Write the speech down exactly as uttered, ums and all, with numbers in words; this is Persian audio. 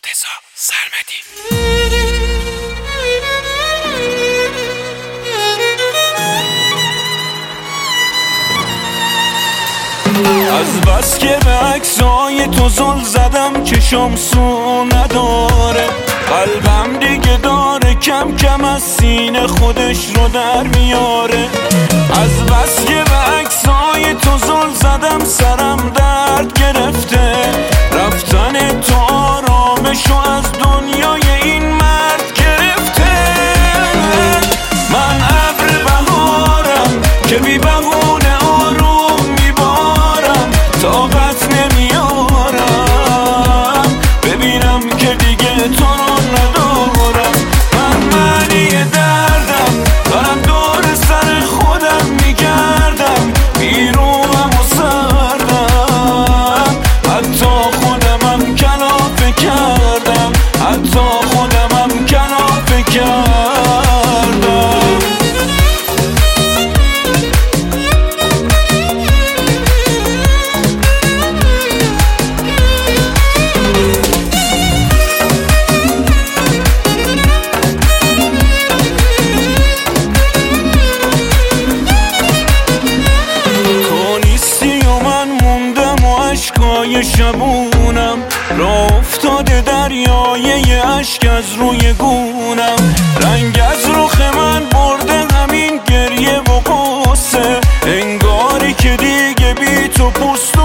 مرتضی سرمدی. از بس که به عکسای تو زل زدم چشم سو نداره، قلبم دیگه داره کم کم از سینه خودش رو در میاره. از بس که به عکسای تو زل زدم سرم درد گرفته، رفتن تو آرامشو از دنیای این مرد گرفته. من ابر بهارم که بی بهونه آروم میبارم، طاقت نمیارم ببینم که دیگه تو رو ندارم. من معنی دردم دارم دور سر خودم میگردم، بیروم و سردم، حتی خودمم کلافه کردم، حتی خودمم کلافه کردم. اشکای شبونم را افتاده دریای اشک از روی گونم، رنگ از رخ من برده همین گریه و قصه، انگاری که دیگه بی تو پوست